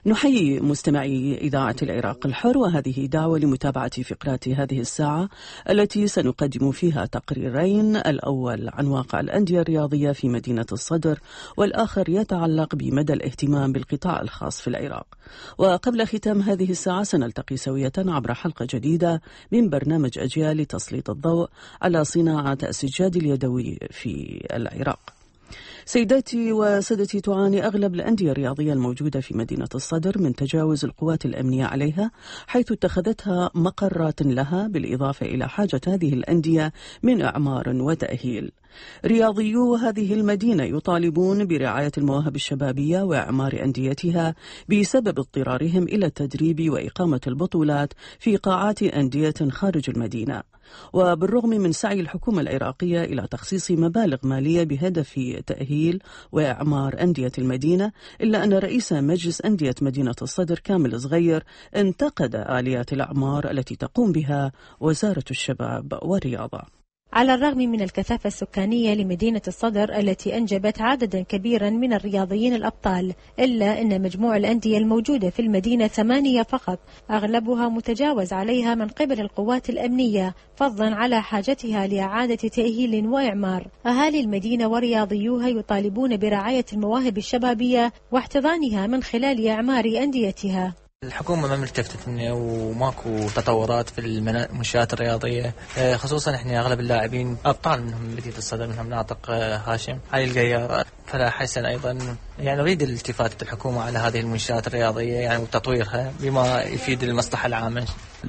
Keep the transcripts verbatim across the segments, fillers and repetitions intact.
نحيي مستمعي إذاعة العراق الحر، وهذه دعوة لمتابعة فقرات هذه الساعة التي سنقدم فيها تقريرين، الأول عن واقع الأندية الرياضية في مدينة الصدر، والآخر يتعلق بمدى الاهتمام بالقطاع الخاص في العراق. وقبل ختام هذه الساعة سنلتقي سوية عبر حلقة جديدة من برنامج أجيال لتسليط الضوء على صناعة السجاد اليدوي في العراق. سيداتي وسادتي، تعاني أغلب الأندية الرياضية الموجودة في مدينة الصدر من تجاوز القوات الأمنية عليها، حيث اتخذتها مقرات لها، بالإضافة إلى حاجة هذه الأندية من إعمار وتأهيل. رياضيو هذه المدينة يطالبون برعاية المواهب الشبابية وإعمار أنديتها بسبب اضطرارهم إلى التدريب وإقامة البطولات في قاعات أندية خارج المدينة. وبالرغم من سعي الحكومة العراقية إلى تخصيص مبالغ مالية بهدف تأهيل وإعمار أندية المدينة، إلا أن رئيس مجلس أندية مدينة الصدر كامل صغير انتقد آليات الأعمار التي تقوم بها وزارة الشباب والرياضة. على الرغم من الكثافة السكانية لمدينة الصدر التي أنجبت عددا كبيرا من الرياضيين الأبطال، إلا أن مجموع الأندية الموجودة في المدينة ثمانية فقط، أغلبها متجاوز عليها من قبل القوات الأمنية، فضلا على حاجتها لإعادة تأهيل وإعمار. أهالي المدينة ورياضيوها يطالبون برعاية المواهب الشبابية واحتضانها من خلال إعمار أنديتها. الحكومة ما ملتفتتنا وماكو تطورات في المنشآت الرياضية، خصوصا احنا اغلب اللاعبين ابطال، منهم مدينة الصدر، منهم ناطق هاشم، علي القيار، فلا حسن ايضا. يعني نريد التفاتة الحكومة على هذه المنشآت الرياضية يعني وتطويرها بما يفيد المصلحة العامة.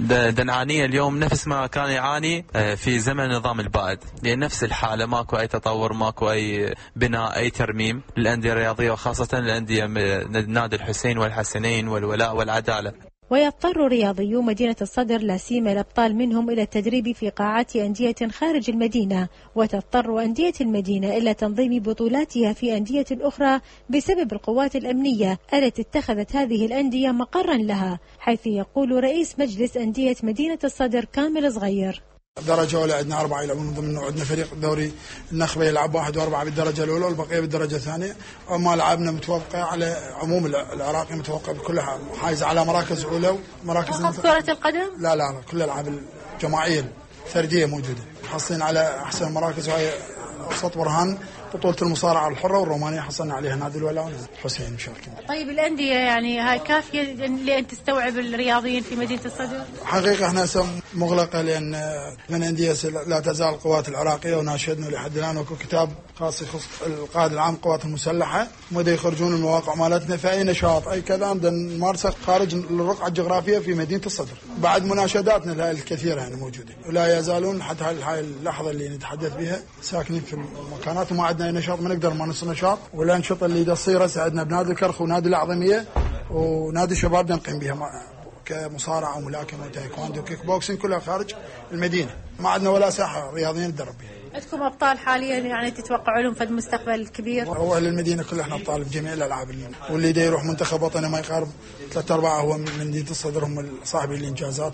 نعاني اليوم نفس ما كان يعاني في زمن النظام البائد، لأن نفس الحالة، ماكو أي تطور، ماكو أي بناء، أي ترميم للأندية الرياضية، وخاصة الأندية نادي الحسين والحسنين والولاء والعدالة. ويضطر رياضيو مدينة الصدر لا سيما الأبطال منهم إلى التدريب في قاعات أندية خارج المدينة، وتضطر أندية المدينة إلى تنظيم بطولاتها في أندية أخرى بسبب القوات الأمنية التي اتخذت هذه الأندية مقرا لها، حيث يقول رئيس مجلس أندية مدينة الصدر كامل صغير: درجة أولى عندنا أربعة يلعبون ضمن، عندنا فريق الدوري النخبة يلعب واحد وأربعة بالدرجة الأولى والبقية بالدرجة الثانية. أما لعبنا متوقع على عموم العراقي، متوقع بكلها حايز على مراكز أولى ومراكز فقط كرة القدم؟ لا لا لا، كل الألعاب الجماعية الفردية موجودة، حصلنا على أحسن مراكز، وهي أوسط برهان بطولة المصارعة الحرة والرومانية حصلنا عليها نادي الولاء والحسين مشاركين. طيب الأندية يعني هاي كافية لأن تستوعب الرياضيين في مدينة الصدر؟ حقيقة احنا مغلقة، لأن من أندية لا تزال القوات العراقية، وناشدنا لحد الآن وكو كتاب خاص يخص القائد العام القوات المسلحة مدى يخرجون المواقع مالتنا في أي نشاط أي كذا نمارسه خارج الرقعة الجغرافية في مدينة الصدر. بعد مناشداتنا الكثيرة يعني موجودة، ولا يزالون حتى هاي اللحظة اللي نتحدث بها ساكنين في المكانات، وما عندنا أي نشاط، ما نقدر ما نصير نشاط. والأنشطة اللي تصير ساعدنا بنادي الكرخ ونادي الأعظمية ونادي الشباب نقيم بها كمصارعة وملاكمة وتايكوندو وكيك بوكسينج، كلها خارج المدينة. ما عندنا ولا ساحة رياضيين ندرب بها. عندكم أبطال حاليا يعني تتوقعوا لهم في المستقبل كبير؟ هو أهل المدينة كلها احنا أبطال بجميع الألعاب، واللي دا يروح منتخب وطني ما يقارب ثلاثة أربعة هو من مدينة الصدر، هم صاحبي الإنجازات،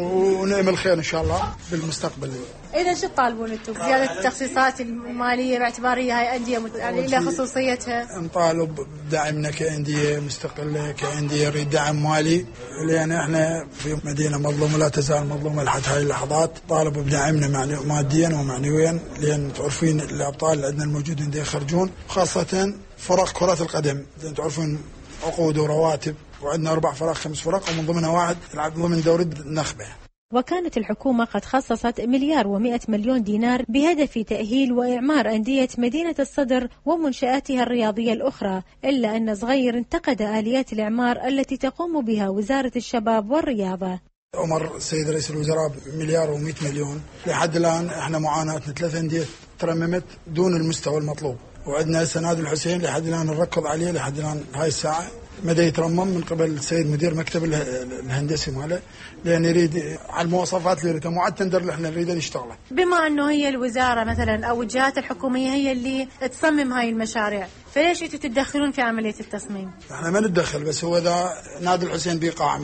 ونعمل خير إن شاء الله بالمستقبل. إذا شو تطالبون أنتم؟ زيادة التخصيصات المالية باعتبار هي أندية يعني إلى خصوصيتها؟ نطالب بدعمنا كأندية مستقلة، كأندية نريد دعم مالي، لأن احنا في مدينة مظلومة لا تزال مظلومة لحد هاي اللحظات. طالب بدعمنا ماديا ومعنويا، لأن تعرفين الأبطال اللي عندنا الموجودين دي يخرجون، خاصة فرق كرة القدم تعرفون عقود ورواتب، وعندنا أربع فرق خمس فرق ومن ضمنها واحد يلعب ضمن دوري النخبة. وكانت الحكومة قد خصصت مليار ومئة مليون دينار بهدف تأهيل وإعمار أندية مدينة الصدر ومنشآتها الرياضية الأخرى، إلا أن صغير انتقد آليات الإعمار التي تقوم بها وزارة الشباب والرياضة. أمر السيد رئيس الوزراء مليار ومئة مليون، لحد الآن احنا معاناتنا ثلاث أندية ترممت دون المستوى المطلوب، وعندنا نادي الحسين لحد الآن نركض عليه لحد الآن هاي الساعة مدى يترمم من قبل السيد مدير مكتب الهندسي ماله، لأن يريد على المواصفات اللي يريدها مع التندر اللي احنا نريده نشتغله. بما أنه هي الوزارة مثلا أو الجهات الحكومية هي اللي تصمم هاي المشاريع، فليش أنتوا تتدخلون في عملية التصميم؟ احنا ما نتدخل، بس هو إذا نادي الحسين بقاعة مثلا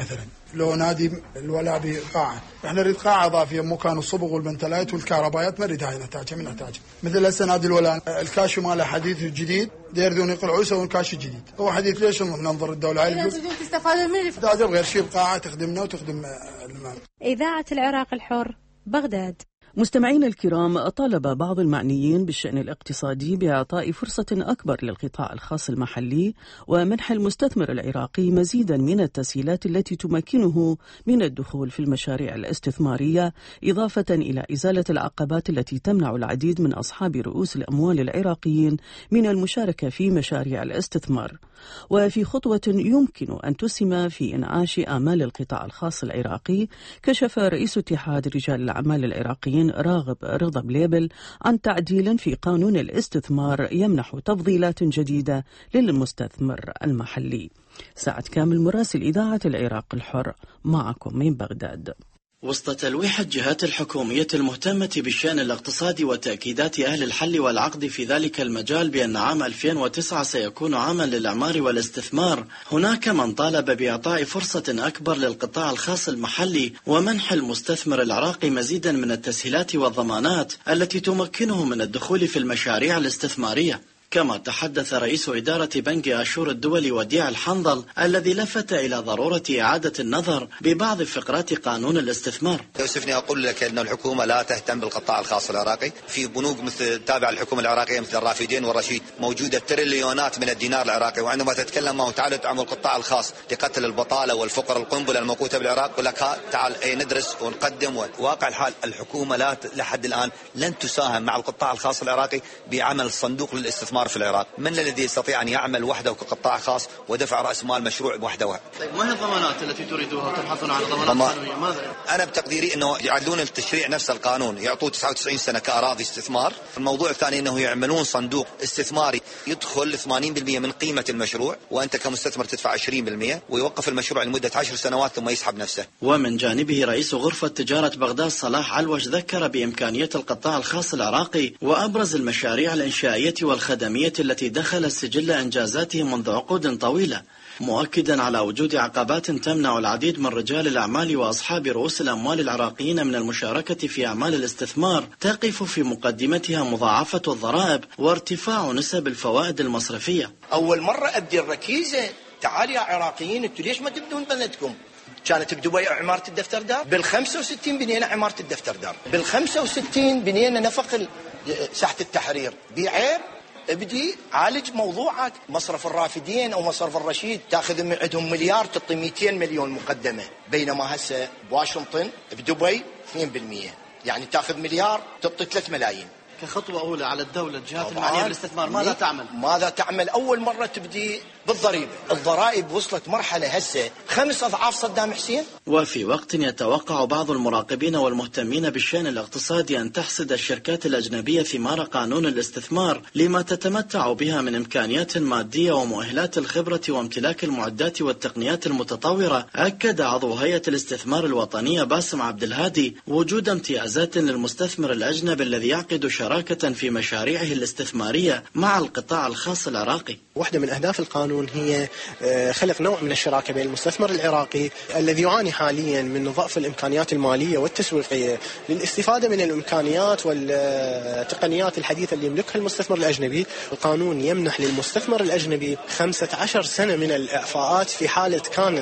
لو نادي الولا بقاعة، احنا نريد قاعة إضافية مكان الصبغ والبنتلايت والكهربائيات، ما نريد هاي نتاجها من نتاجها. مثل هسه نادي الولا الكاشو ماله حديث جديد، يريدون يقلعوا يسوون كاشو جديد. هو حديث ليش ننظر الدولة هاي اللي تريدون تستفادوا من الفائدة غير شيء بقاعة تخدمنا وتخدم المال. إذاعة العراق الحر، بغداد. مستمعينا الكرام، طالب بعض المعنيين بالشأن الاقتصادي بإعطاء فرصة أكبر للقطاع الخاص المحلي ومنح المستثمر العراقي مزيدا من التسهيلات التي تمكنه من الدخول في المشاريع الاستثمارية، إضافة إلى إزالة العقبات التي تمنع العديد من أصحاب رؤوس الأموال العراقيين من المشاركة في مشاريع الاستثمار. وفي خطوة يمكن أن تسهم في إنعاش آمال القطاع الخاص العراقي، كشف رئيس اتحاد رجال الأعمال العراقيين راغب رضا بليبل عن تعديل في قانون الاستثمار يمنح تفضيلات جديدة للمستثمر المحلي. سعد كامل، مراسل إذاعة العراق الحر، معكم من بغداد. وسط تلويح الجهات الحكومية المهتمة بالشأن الاقتصادي وتأكيدات أهل الحل والعقد في ذلك المجال بأن عام ألفين وتسعة سيكون عاما للإعمار والاستثمار، هناك من طالب بإعطاء فرصة أكبر للقطاع الخاص المحلي ومنح المستثمر العراقي مزيدا من التسهيلات والضمانات التي تمكنه من الدخول في المشاريع الاستثمارية. كما تحدث رئيس إدارة بنك آشور الدولي وديع الحنظل الذي لفت إلى ضرورة إعادة النظر ببعض فقرات قانون الاستثمار. يوسفني أقول لك أن الحكومة لا تهتم بالقطاع الخاص العراقي. في بنوك مثل تابع الحكومة العراقية مثل الرافدين والرشيد موجودة تريليونات من الدينار العراقي، وعندما تتكلم معه تعال تعمل القطاع الخاص لقتل البطالة والفقر القنبلة الموقوتة بالعراق، يقول لك تعال أي ندرس ونقدم. واقع الحال الحكومة لا لحد الآن لن تساهم مع القطاع الخاص العراقي بعمل صندوق للاستثمار في العراق. من الذي يستطيع أن يعمل وحده كقطاع خاص ودفع رأس مال مشروع وحده؟ طيب ما هي الضمانات التي تريدوها وتبحثون عن ضمانات قانونية؟ ماذا؟ أنا بتقديري أنه يعدلون التشريع نفس القانون، يعطوه تسعة وتسعين سنة كأراضي استثمار. الموضوع الثاني أنه يعملون صندوق استثماري يدخل ثمانين بالمئة من قيمة المشروع، وأنت كمستثمر تدفع عشرين بالمئة، ويوقف المشروع لمدة عشر سنوات ثم يسحب نفسه. ومن جانبه رئيس غرفة تجارة بغداد صلاح علوش ذكر بإمكانية القطاع الخاص العراقي وأبرز المشاريع الإنشائية والخدمية التي دخل السجل إنجازاته منذ عقود طويلة، مؤكدا على وجود عقبات تمنع العديد من رجال الأعمال وأصحاب رؤوس الأموال العراقيين من المشاركة في أعمال الاستثمار، تقف في مقدمتها مضاعفة الضرائب وارتفاع نسب الفوائد المصرفية. أول مرة أبدي الركيزة، تعال يا عراقيين انتوا ليش ما تبدون بلدكم؟ كانت بدبي عمارة الدفتر دار، بالخمسة وستين بنينا عمارة الدفتر دار، بالخمسة وستين بنينا نفق ساحة التحرير. بعيب ابدي عالج موضوعك. مصرف الرافدين او مصرف الرشيد تاخذ من عندهم مليار تعطي مئتين مليون مقدمه، بينما هسه بواشنطن بدبي اثنين بالمئة، يعني تاخذ مليار تعطي ثلاثة ملايين. كخطوة أولى على الدولة الجهات المعنية بالاستثمار ماذا تعمل؟ ماذا تعمل؟ أول مرة تبدي بالضريبة. الضرائب وصلت مرحلة هسه خمس أضعاف صدام حسين. وفي وقت يتوقع بعض المراقبين والمهتمين بالشأن الاقتصادي أن تحصد الشركات الأجنبية ثمار قانون الاستثمار لما تتمتع بها من إمكانيات مادية ومؤهلات الخبرة وامتلاك المعدات والتقنيات المتطورة، أكد عضو هيئة الاستثمار الوطنية باسم عبد الهادي وجود امتيازات للمستثمر الأجنبي الذي يعقد شراكة في مشاريعه الاستثمارية مع القطاع الخاص العراقي. واحدة من أهداف القانون هي خلق نوع من الشراكة بين المستثمر العراقي الذي يعاني حاليا من ضعف الإمكانيات المالية والتسويقية للاستفادة من الإمكانيات والتقنيات الحديثة اللي يملكها المستثمر الأجنبي. القانون يمنح للمستثمر الأجنبي خمسة عشر سنة من الإعفاءات في حالة كانت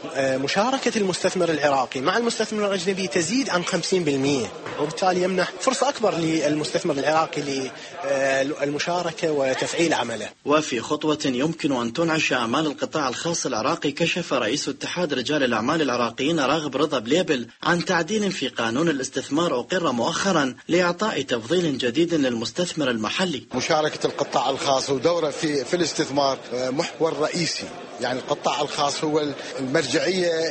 مشاركة المستثمر العراقي مع المستثمر الأجنبي تزيد عن خمسين بالمئة، وبالتالي يمنح فرصة أكبر للمستثمر العراقي للمشاركة وتفعيل عمله. وفي خطوة يمكن أن تنعش أعمال القطاع الخاص العراقي، كشف رئيس اتحاد رجال الأعمال العراقيين راغب رضا بليبل عن تعديل في قانون الاستثمار أقر مؤخرا لإعطاء تفضيل جديد للمستثمر المحلي. مشاركة القطاع الخاص ودوره في في الاستثمار محور رئيسي، يعني القطاع الخاص هو المرجعية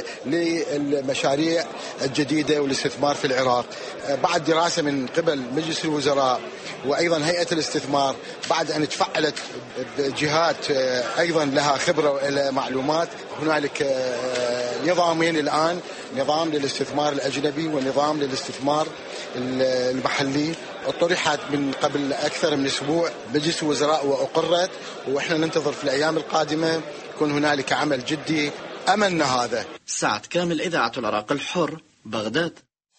للمشاريع الجديدة والاستثمار في العراق. بعد دراسة من قبل مجلس الوزراء وأيضا هيئة الاستثمار، بعد أن تفعلت جهات أيضا لها خبرة ومعلومات، هنالك نظامين الآن، نظام للاستثمار الأجنبي ونظام للاستثمار المحلي. طرحت من قبل أكثر من أسبوع مجلس الوزراء وأقرت، وإحنا ننتظر في الأيام القادمة يكون هنالك عمل جدي أملنا هذا. سعد كامل، إذاعة العراق الحر، بغداد.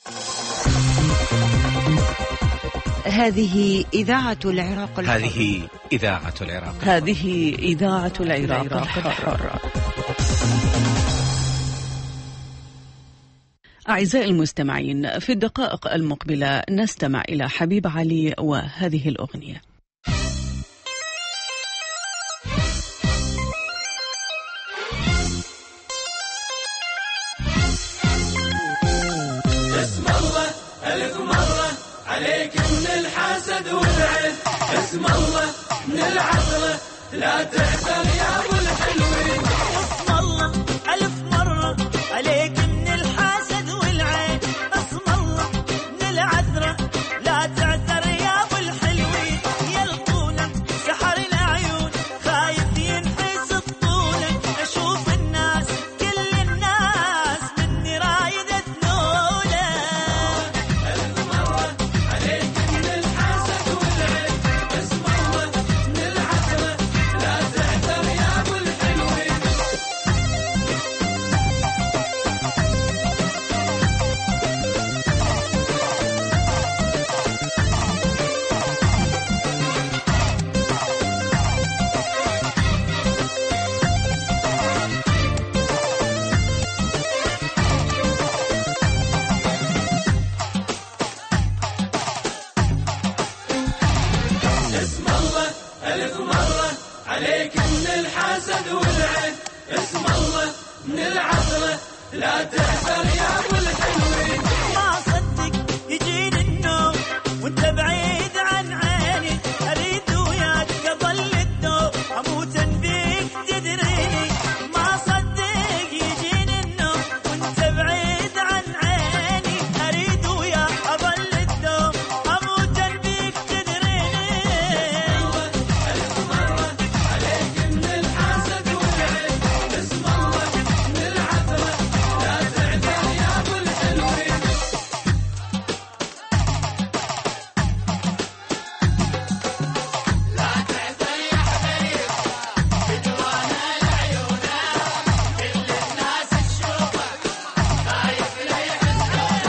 هذه إذاعة العراق الحر. هذه إذاعة العراق الحر. هذه إذاعة العراق الحر. أعزائي المستمعين، في الدقائق المقبلة نستمع إلى حبيب علي وهذه الأغنية. اسم الله ألف مرة عليك من الحسد والعين، اسم الله من العثرة لا تحذر يا أبو الحلوين. اسم الله ألف مرة عليك من الحسد والعين، اسم الله من العثرة لا تعثر يا أبو الحلوين. يلقونك سحر العيون خايف ينحس الطولك، أشوف الناس كل الناس مني رايد ثنولك. ألف مرة عليك من الحسد والعين، اسم الله من العثرة لا تعثر يا أبو الحلوين. اسم الله ألف مرة عليك من الحسد والعين، اسم الله من العثرة لا تحذر يا أبو الحلوين. ما صدق يجيني النوم وانت بعيد عن عيني، أريد وياك قبل الدوم أموت بيك تدريني. ما صدق يجيني النوم وانت بعيد عن عيني، أريد وياك قبل الدوم أموت بيك تدريني. ألف مرة عليك من الحسد والعين، اسم الله من العثرة لا تعثر يا أبو الحلوين. لا تعثر يا حبيب بدوان العيون، كل الناس تشوفك خايف لا يحسدونك.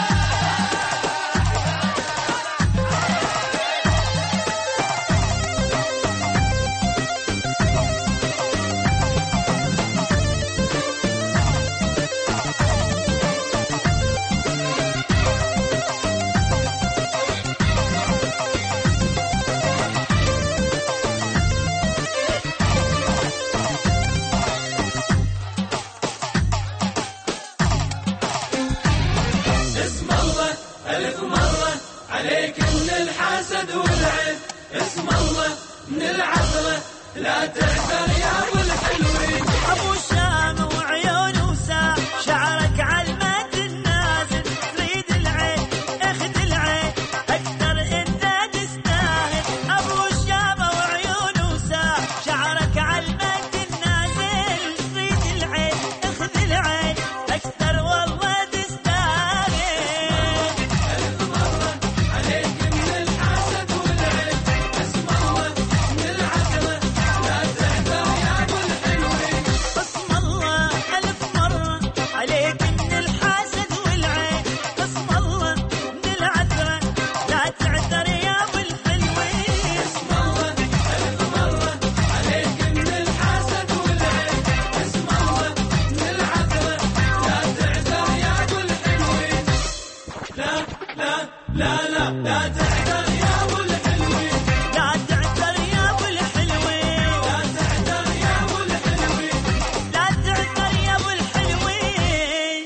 اسم الله ألف مرة عليك من الحسد والعين، اسم الله من العثرة لا تعثر يا أبو الحلوين. أبو شام وعيون وساع شعرك علمات النازل، تريد العين اخذ العين أكثر انت تستاهل. أبو شام وعيون وساع شعرك علمات النازل، تريد العين اخذ العين أكثر والله تستاهل. ألف مرة عليك من الحسد والعين، اسم الله من العثرة لا تعثر يا أبو الحلوين. اسم الله ألف مرة عليك من الحسد والعين، اسم الله من العثرة لا تعثر يا أبو الحلوين. اسم الله ألف مرة عليك من الحسد والعين، اسم الله من العثرة لا تعثر يا أبو الحلوين. لا لا لا لا لا تعثر يا أبو الحلوين. لا تعثر يا أبو الحلوين. لا تعثر يا أبو الحلوين. لا تعثر يا أبو الحلوين.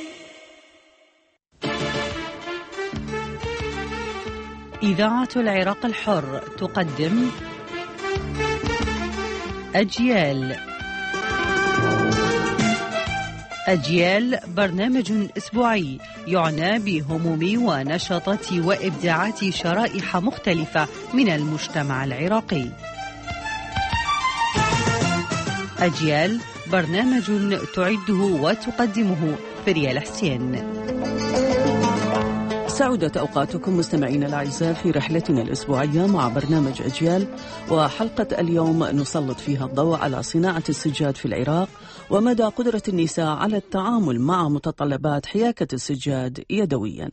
إذاعة العراق الحر تقدم أجيال. أجيال برنامج أسبوعي يعنى بهموم ونشاطات وإبداعات شرائح مختلفة من المجتمع العراقي. أجيال برنامج تعده وتقدمه فريال حسين. سعودت أوقاتكم مستمعين الأعزاء في رحلتنا الأسبوعية مع برنامج أجيال، وحلقة اليوم نسلط فيها الضوء على صناعة السجاد في العراق ومدى قدرة النساء على التعامل مع متطلبات حياكة السجاد يدويا.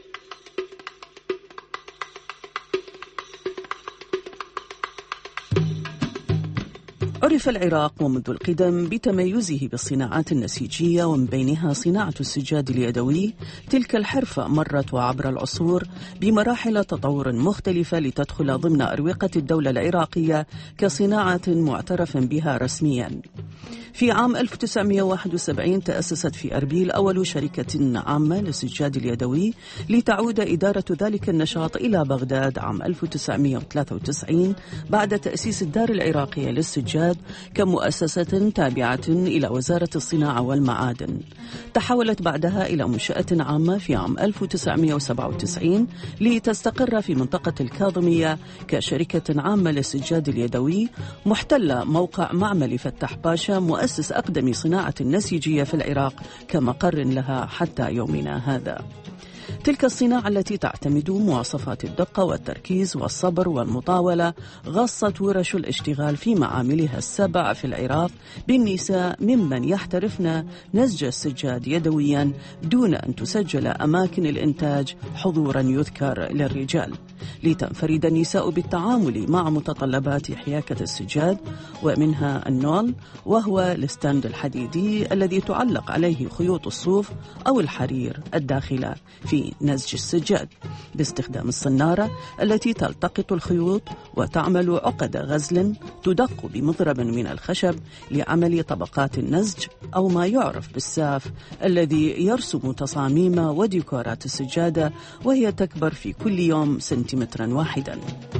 عرف العراق ومنذ القدم بتميزه بالصناعات النسيجية، ومن بينها صناعة السجاد اليدوي. تلك الحرفة مرت وعبر العصور بمراحل تطور مختلفة لتدخل ضمن أروقة الدولة العراقية كصناعة معترف بها رسميا. في عام ألف وتسعمئة وواحد وسبعين تأسست في أربيل أول شركة عامة للسجاد اليدوي، لتعود إدارة ذلك النشاط إلى بغداد عام ألف وتسعمئة وثلاثة وتسعين بعد تأسيس الدار العراقية للسجاد كمؤسسة تابعة إلى وزارة الصناعة والمعادن. تحولت بعدها إلى منشأة عامة في عام ألف وتسعمئة وسبعة وتسعين لتستقر في منطقة الكاظمية كشركة عامة للسجاد اليدوي، محتلة موقع معمل فتح باشا مؤسس أقدم صناعة النسيجية في العراق كمقر لها حتى يومنا هذا. تلك الصناعة التي تعتمد مواصفات الدقة والتركيز والصبر والمطاولة غصت ورش الاشتغال في معاملها السبع في العراق بالنساء ممن يحترفن نسج السجاد يدويا دون أن تسجل أماكن الإنتاج حضورا يذكر للرجال، لتنفرد النساء بالتعامل مع متطلبات حياكة السجاد، ومنها النول وهو الستاند الحديدي الذي تعلق عليه خيوط الصوف أو الحرير الداخلة في نسج السجاد باستخدام الصنارة التي تلتقط الخيوط وتعمل عقد غزل تدق بمضرب من الخشب لعمل طبقات النسج، أو ما يعرف بالساف الذي يرسم تصاميم وديكورات السجادة، وهي تكبر في كل يوم سنتيمترا واحدا.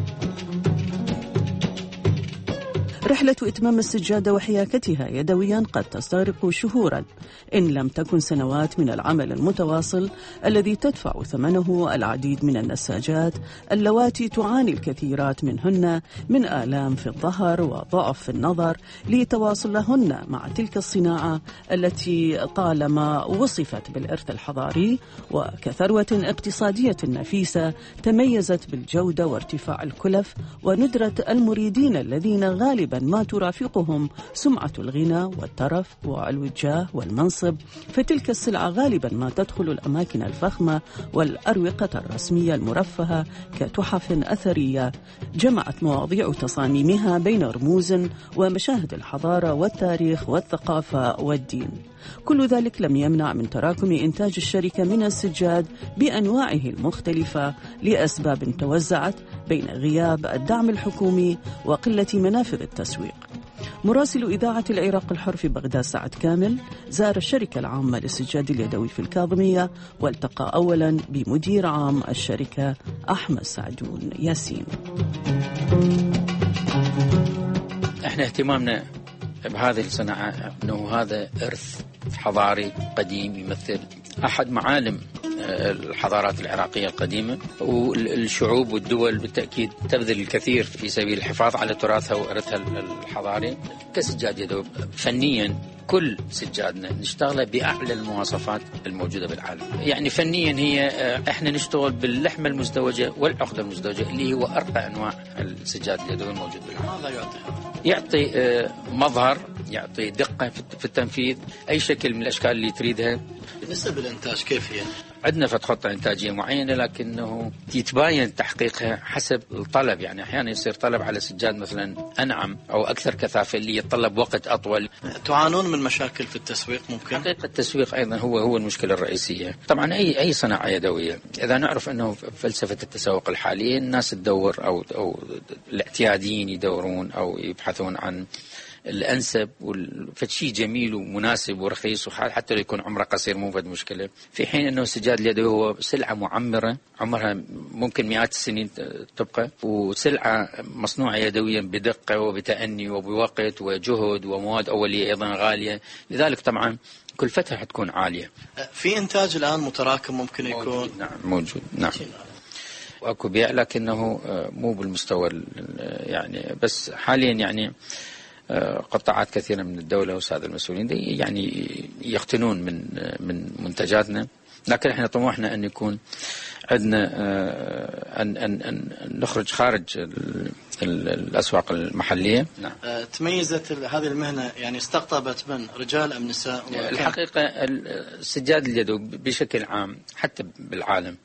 رحلة إتمام السجادة وحياكتها يدويا قد تستغرق شهورا إن لم تكن سنوات من العمل المتواصل الذي تدفع ثمنه العديد من النساجات اللواتي تعاني الكثيرات منهن من آلام في الظهر وضعف في النظر لتواصلهن مع تلك الصناعة التي طالما وصفت بالإرث الحضاري وكثروة اقتصادية نفيسة تميزت بالجودة وارتفاع الكلف وندرة المريدين الذين غالبا ما ترافقهم سمعة الغنى والترف وعلو الجاه والمنصب. فتلك السلعة غالبا ما تدخل الأماكن الفخمة والأروقة الرسمية المرفهة كتحف أثرية جمعت مواضيع تصاميمها بين رموز ومشاهد الحضارة والتاريخ والثقافة والدين. كل ذلك لم يمنع من تراكم إنتاج الشركة من السجاد بأنواعه المختلفة لأسباب توزعت بين غياب الدعم الحكومي وقلة منافذ التسويق. مراسل إذاعة العراق الحر في بغداد سعد كامل زار الشركة العامة للسجاد اليدوي في الكاظمية والتقى أولا بمدير عام الشركة أحمد سعدون ياسين. احنا اهتمامنا بهذه الصناعة أنه هذا إرث حضاري قديم يمثل أحد معالم الحضارات العراقية القديمة، والشعوب والدول بالتأكيد تبذل الكثير في سبيل الحفاظ على تراثها وإرثها الحضاري. كسجاد يدوي فنيا كل سجادنا نشتغله بأعلى المواصفات الموجودة بالعالم. يعني فنيا هي احنا نشتغل باللحمة المزدوجة والعقدة المزدوجة اللي هو أرقى أنواع السجاد اليدوي الموجود بالعالم. ماذا يعطي؟ يعطي مظهر، يعطي دقة في التنفيذ، أي شكل من الأشكال اللي تريدها. بالنسبة للإنتاج كيف هي؟ عندنا فتح خطة إنتاجية معينة لكنه يتباين تحقيقها حسب الطلب. يعني أحيانا يصير طلب على سجاد مثلا أنعم أو أكثر كثافة اللي يتطلب وقت أطول. تعانون من مشاكل في التسويق ممكن؟ حقيقة التسويق أيضا هو هو المشكلة الرئيسية. طبعا أي أي صناعة يدوية إذا نعرف أنه فلسفة التسوق الحالية الناس تدور أو أو الاعتياديين يدورون أو يبحثون عن الأنسب والشيء جميل ومناسب ورخيص وحتى لو يكون عمره قصير مو فد مشكلة، في حين أنه السجاد اليدوي هو سلعة معمرة عمرها ممكن مئات السنين تبقى، وسلعة مصنوعة يدويا بدقة وبتأني وبوقت وجهد ومواد أولية أيضا غالية، لذلك طبعا كلفتها حتكون عالية. في إنتاج الآن متراكم ممكن يكون؟ موجود. نعم موجود نعم وأكو بيع لكنه مو بالمستوى يعني، بس حاليا يعني قطاعات كثيرة من الدولة والسادة المسؤولين يعني يقتنون من من منتجاتنا، لكن احنا طموحنا أن يكون عندنا أن أن أن نخرج خارج الأسواق المحلية. نعم. تميزت هذه المهنة يعني استقطبت من رجال أم نساء؟ الحقيقة السجاد اليدوي بشكل عام حتى بالعالم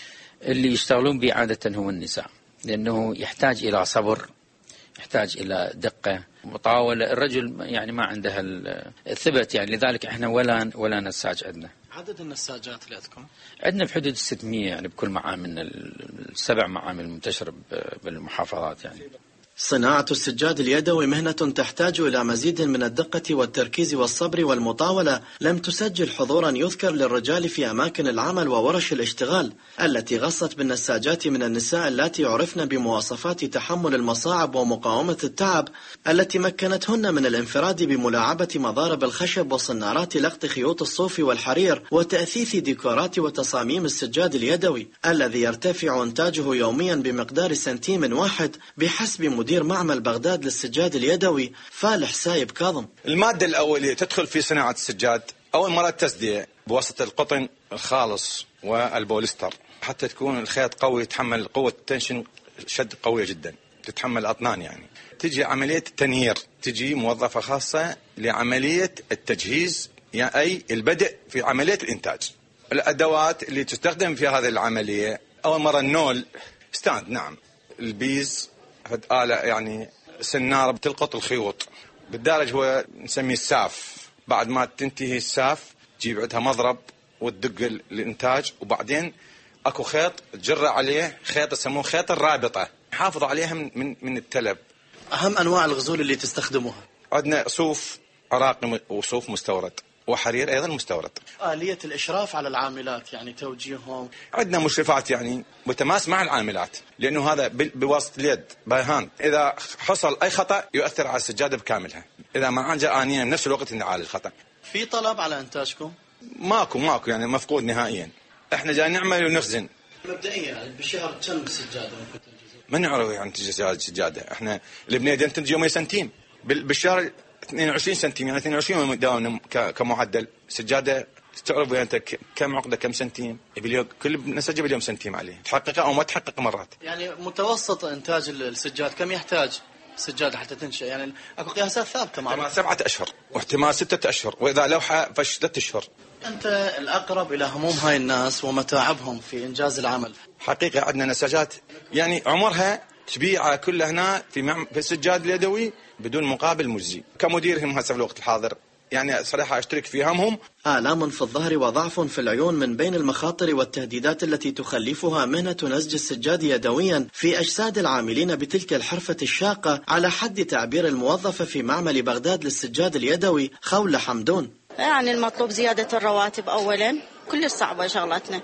اللي يشتغلون به عادة هو النساء، لأنه يحتاج إلى صبر، يحتاج إلى دقة مطاولة. الرجل يعني ما عنده الثبت، يعني لذلك احنا ولا ولا نساج عندنا. عدد النساجات اللي عندكم؟ عندنا في حدود ستمية يعني بكل معاملنا السبع معامل المنتشرة بالمحافظات. يعني صناعة السجاد اليدوي مهنة تحتاج إلى مزيد من الدقة والتركيز والصبر والمطاولة. لم تسجل حضورا يذكر للرجال في أماكن العمل وورش الاشتغال التي غصت بالنساجات من النساء التي عرفن بمواصفات تحمل المصاعب ومقاومة التعب التي مكنتهن من الانفراد بملاعبة مضارب الخشب وصنارات لقط خيوط الصوف والحرير وتأثيث ديكورات وتصاميم السجاد اليدوي الذي يرتفع إنتاجه يوميا بمقدار سنتيم واحد بحسب مدير معمل بغداد للسجاد اليدوي فالح سايب كاظم. المادة الأولية تدخل في صناعة السجاد أول مرة التسدية بواسطة القطن الخالص والبوليستر حتى تكون الخيط قوي يتحمل قوة التنشن شد قوية جدا تتحمل أطنان. يعني تجي عملية التنيير، تجي موظفة خاصة لعملية التجهيز يعني أي البدء في عملية الإنتاج. الأدوات اللي تستخدم في هذه العملية أول مرة النول ستاند، نعم، البيز هاد آلة يعني سنارة بتلقط الخيوط. بالدارج هو نسميه الساف. بعد ما تنتهي الساف تجيب عندها مضرب وتدق الإنتاج، وبعدين أكو خيط تجرى عليه خيط يسموه خيط الرابطة حافظ عليها من, من, من التلب. أهم أنواع الغزول اللي تستخدموها؟ عندنا صوف عراقي وصوف مستورد وحرير أيضا مستورد. آلية الإشراف على العاملات يعني توجيههم؟ عندنا مشرفات يعني متماس مع العاملات، لأنه هذا بواسطة اليد باي هاند. إذا حصل أي خطأ يؤثر على السجادة بكاملها، إذا ما عندها آنية بنفس الوقت نعالج الخطأ. في طلب على إنتاجكم؟ ماكو ماكو يعني مفقود نهائيا. إحنا جاي نعمل ونخزن. مبدئيا يعني بالشهر كم سجادة ممكن تنجزون؟ ما نعرف يعني تنجز سجادة. إحنا اللي بنيدنا تنتج يومين سنتيم، بالشهر اثنين وعشرين سنتيم، يعني اثنين وعشرين يوم داوم كمعدل. سجادة تعرف أنت كم عقدة كم سنتيم، باليوم كل نسجة باليوم سنتيم عليه، تحققه أو ما تحقق مرات. يعني متوسط إنتاج السجاد كم يحتاج سجادة حتى تنشأ؟ يعني أكو قياسات ثابتة معروفة. احتمال سبعة أشهر واحتمال ستة أشهر، وإذا لوحة فش ثلاثة أشهر. أنت الأقرب إلى هموم هاي الناس ومتاعبهم في إنجاز العمل. حقيقة عندنا نساجات يعني عمرها تبيع كلها هنا في معم... في السجاد اليدوي بدون مقابل مجزي. كمديرهم هسه في الوقت الحاضر يعني صراحة أشترك في همهم. آلام في الظهر وضعف في العيون من بين المخاطر والتهديدات التي تخلفها مهنة نسج السجاد يدويا في أجساد العاملين بتلك الحرفة الشاقة، على حد تعبير الموظفة في معمل بغداد للسجاد اليدوي خولة حمدون. يعني المطلوب زيادة الرواتب أولا، كل صعبة شغلتنا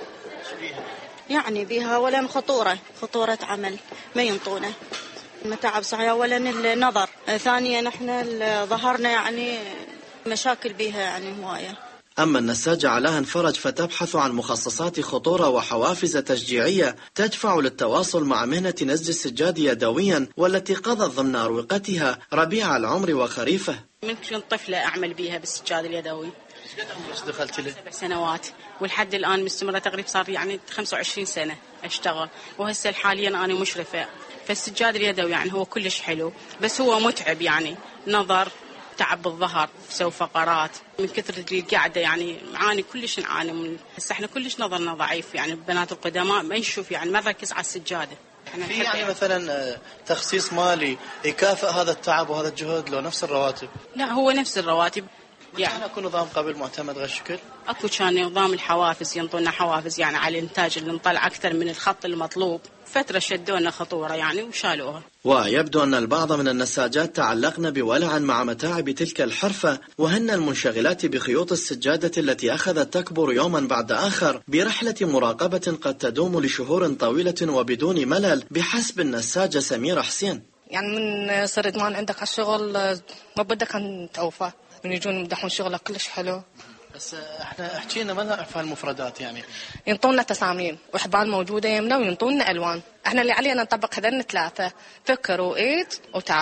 يعني بها. أولا خطورة خطورة عمل ما ينطونه متاعب صحيح. أولا النظر، ثانيا احنا ظهرنا يعني مشاكل بها يعني هواية. أما النساجة علاء فرج فتبحث عن مخصصات خطورة وحوافز تشجيعية تدفع للتواصل مع مهنة نسج السجاد يدويا، والتي قضت ضمن أروقتها ربيع العمر وخريفه. من كنت طفلة أعمل بها بالسجاد اليدوي. ايش دخلت له؟ سبع سنوات ولحد الآن مستمرة، تقريبا صار يعني خمسة وعشرين سنة أشتغل، وهسه حاليا أنا مشرفة. فالسجاد اليدوي يعني هو كلش حلو، بس هو متعب يعني نظر، تعب بالظهر، سوي فقرات من كثرة القعدة، يعني معاني كلش نعاني من هسه احنا كلش نظرنا ضعيف يعني بنات القدماء ما نشوف يعني ما نركز على السجادة. في يعني مثلا تخصيص مالي يكافئ هذا التعب وهذا الجهد لو نفس الرواتب؟ لا هو نفس الرواتب يعني. اكو نظام قبل معتمد غير الشكل؟ اكو كان نظام الحوافز، ينطونا حوافز يعني على الانتاج اللي نطلع اكثر من الخط المطلوب. فترة شدونا خطورة يعني وشالوها. ويبدو أن البعض من النساجات تعلقن بولع مع متاعب تلك الحرفة، وهن المنشغلات بخيوط السجادة التي أخذت تكبر يوما بعد آخر برحلة مراقبة قد تدوم لشهور طويلة وبدون ملل بحسب النساجة سميرة حسين. يعني من صرت ما عندك الشغل ما بدك أن توفى، من يجون يمدحون شغلك كلش حلو. بس احنا حكينا ما نعرف هالمفردات يعني. ينطونا تسامين وحبال موجوده يمنا وينطونا الوان. احنا اللي علينا نطبق هذين ثلاثه: فكر وايد وتعب.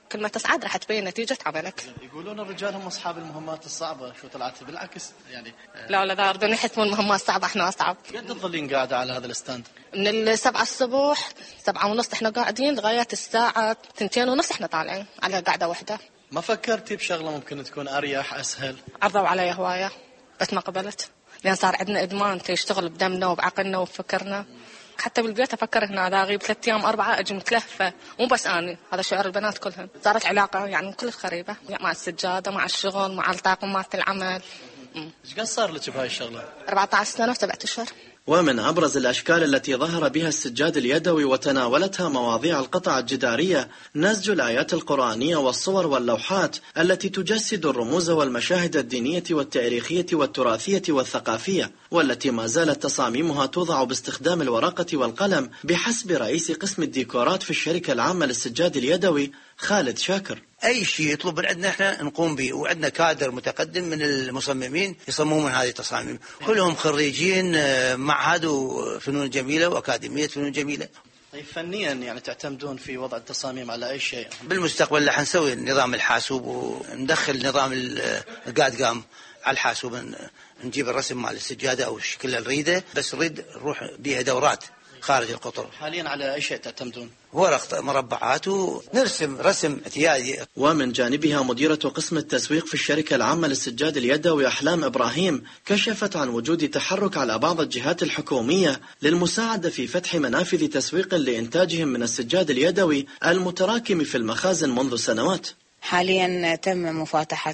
كل ما تصعد راح تبين نتيجة عملك. يقولون الرجال هم أصحاب المهمات الصعبة، شو طلعت بالعكس يعني؟ لا لا لا أردن يحسبون المهمات صعبة، إحنا أصعب. قد تظلين قاعدة على هذا الستاند؟ من السبعة الصبح سبعة ونص إحنا قاعدين لغاية الساعة تنتين ونص إحنا طالعين على قاعدة واحدة. ما فكرتي بشغلة ممكن تكون أريح أسهل؟ عرضوا علي هواية بس ما قبلت، لأن صار عندنا إدمان تشتغل بدمنا وبعقلنا وبفكرنا. حتى بالبيت أفكر هنا إذا أغيب ثلاث أيام أربعة أجي متلهفة، مو بس أنا، هذا شعور البنات كلهم. صارت علاقة يعني كلش غريبة مع السجادة، مع الشغل، مع الطاقم مالت العمل. إيش قد صار لك بهاي الشغلة؟ أربعة عشر سنة وسبعة أشهر. ومن أبرز الأشكال التي ظهر بها السجاد اليدوي وتناولتها مواضيع القطع الجدارية نسج الآيات القرآنية والصور واللوحات التي تجسد الرموز والمشاهد الدينية والتاريخية والتراثية والثقافية، والتي ما زالت تصاميمها توضع باستخدام الورقة والقلم بحسب رئيس قسم الديكورات في الشركة العامة للسجاد اليدوي خالد شاكر. أي شيء يطلب من عندنا إحنا نقوم به، وعندنا كادر متقدم من المصممين يصممون هذه التصاميم، كلهم خريجين معهد فنون جميلة وأكاديمية فنون جميلة. طيب فنيا يعني تعتمدون في وضع التصاميم على أي شيء؟ بالمستقبل رح نسوي نظام الحاسوب وندخل نظام القاد قام على الحاسوب، نجيب الرسم مال السجادة أو الشكل الريدة، بس نريد نروح بها دورات خارج القطر. حاليا على أي شيء تعتمدون؟ ورق مربعات ونرسم رسم اعتيادي. ومن جانبها مديرة قسم التسويق في الشركة العامة للسجاد اليدوي أحلام إبراهيم كشفت عن وجود تحرك على بعض الجهات الحكومية للمساعدة في فتح منافذ تسويق لإنتاجهم من السجاد اليدوي المتراكم في المخازن منذ سنوات. حاليا تم مفاتحة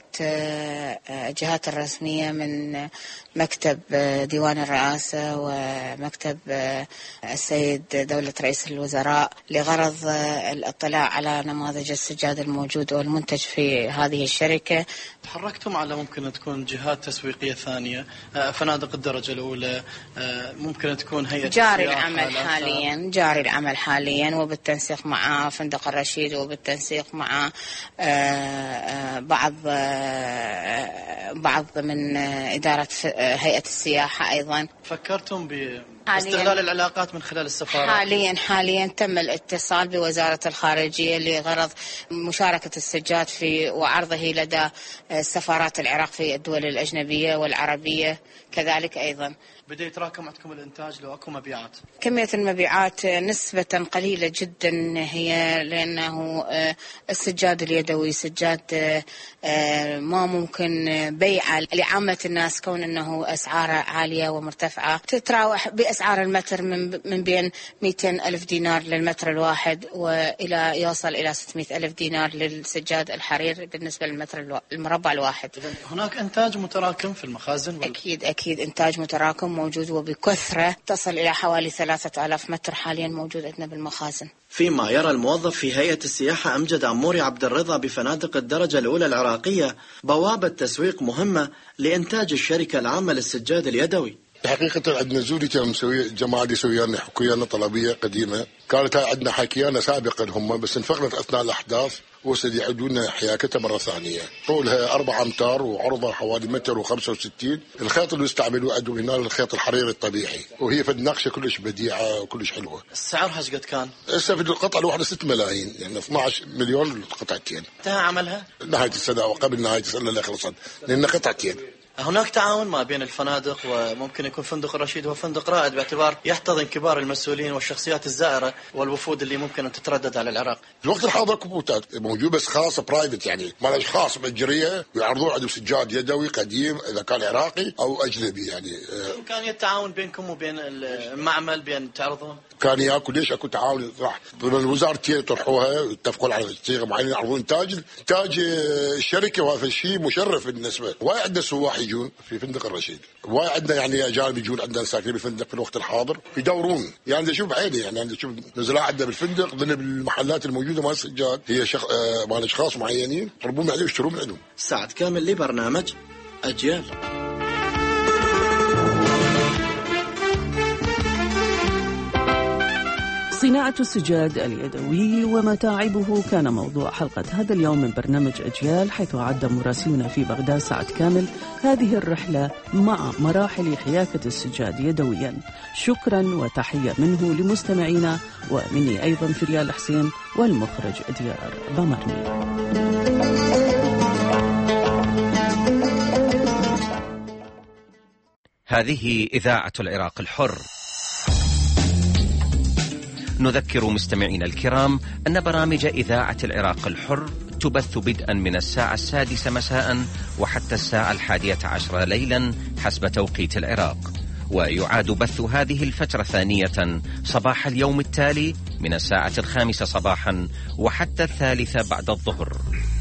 الجهات الرسمية من مكتب ديوان الرئاسة ومكتب السيد دولة رئيس الوزراء لغرض الاطلاع على نماذج السجاد الموجود والمنتج في هذه الشركة. تحركتم على ممكن تكون جهات تسويقية ثانية، فنادق الدرجة الأولى، ممكن تكون هيئة جاري العمل حاليا جاري العمل حاليا وبالتنسيق مع فندق الرشيد وبالتنسيق مع بعض بعض من إدارة هيئة السياحة أيضا. فكرتم باستغلال العلاقات من خلال السفارات؟ حاليا حاليا تم الاتصال بوزارة الخارجية لغرض مشاركة السجاد في وعرضه لدى سفارات العراق في الدول الأجنبية والعربية كذلك أيضا. بدأ يتراكم عندكم الإنتاج لو أكو مبيعات؟ كمية المبيعات نسبة قليلة جدا هي، لأنه السجاد اليدوي سجاد ما ممكن بيعه لعامة الناس، كون أنه أسعاره عالية ومرتفعة، تتراوح بأسعار المتر من من بين مئتين ألف دينار للمتر الواحد وإلى يوصل إلى ستمئة ألف دينار للسجاد الحرير بالنسبة للمتر المربع الواحد. هناك إنتاج متراكم في المخازن؟ أكيد أكيد إنتاج متراكم موجود وبكثرة، تصل إلى حوالي ثلاثة آلاف متر حاليا موجود عندنا بالمخازن. فيما يرى الموظف في هيئة السياحة أمجد عموري عبد الرضا بفنادق الدرجة الأولى العراقية بوابة تسويق مهمة لإنتاج الشركة العامة للسجاد اليدوي. حقيقة عندنا زوري كانوا مسوي جماعة دي سويانا حكيانا طلبية قديمة، كانت عندنا حكيانا سابقا هم، بس انفقدت أثناء الأحداث وسد يعيدون حياكتها مرة ثانية. طولها أربعة أمتار وعرضها حوالي متر وخمسة وستين. الخيط اللي يستعملوه عندهم هنا الخيط الحريري الطبيعي، وهي في النقشة كلش بديعة وكلش حلوة. السعر ايش قد كان؟ هسه في القطعة الواحدة ستة ملايين، يعني اثني عشر مليون القطعتين. انتهى عملها؟ نهاية السنة وقبل نهاية السنة اللي خلصت، لأن قطعتين. هناك تعاون ما بين الفنادق وممكن يكون فندق الرشيد هو فندق رائد باعتبار يحتضن كبار المسؤولين والشخصيات الزائرة والوفود اللي ممكن أن تتردد على العراق. في الوقت الحاضر كبوتات موجود بس خاصة برايفت، يعني مال أشخاص مأجرية ويعرضون عندهم سجاد يدوي قديم إذا كان عراقي أو أجنبي. يعني إمكانية التعاون بينكم وبين المعمل بين تعرضون؟ كان ياكل ليش اكو تعاون راح الوزارتين يطرحوها ويتفقون على صيغه معينه يعرضون انتاج انتاج الشركه، وهذا الشيء مشرف بالنسبه. وايد عندنا سواح يجون في فندق الرشيد، وايد عندنا يعني اجانب يجون عندنا ساكنين بالفندق في الوقت الحاضر يدورون، يعني اشوف بعيني، يعني عندي اشوف نزلاء عندنا بالفندق ضمن المحلات الموجوده مال السجاد هي شخ... آه مال اشخاص معينين يطلبون عليه ويشترون من عندهم. سعد كامل لبرنامج أجيال. صناعة صناعة السجاد اليدوي ومتاعبه كان موضوع حلقة هذا اليوم من برنامج أجيال، حيث عد مراسلنا في بغداد سعد كامل هذه الرحلة مع مراحل حياكة السجاد يدويا. شكرا وتحية منه لمستمعينا ومني أيضا فريال حسين والمخرج ديار بمرني. هذه إذاعة العراق الحر. نذكر مستمعينا الكرام أن برامج إذاعة العراق الحر تبث بدءا من الساعة السادسة مساء وحتى الساعة الحادية عشر ليلا حسب توقيت العراق، ويعاد بث هذه الفترة ثانية صباح اليوم التالي من الساعة الخامسة صباحا وحتى الثالثة بعد الظهر.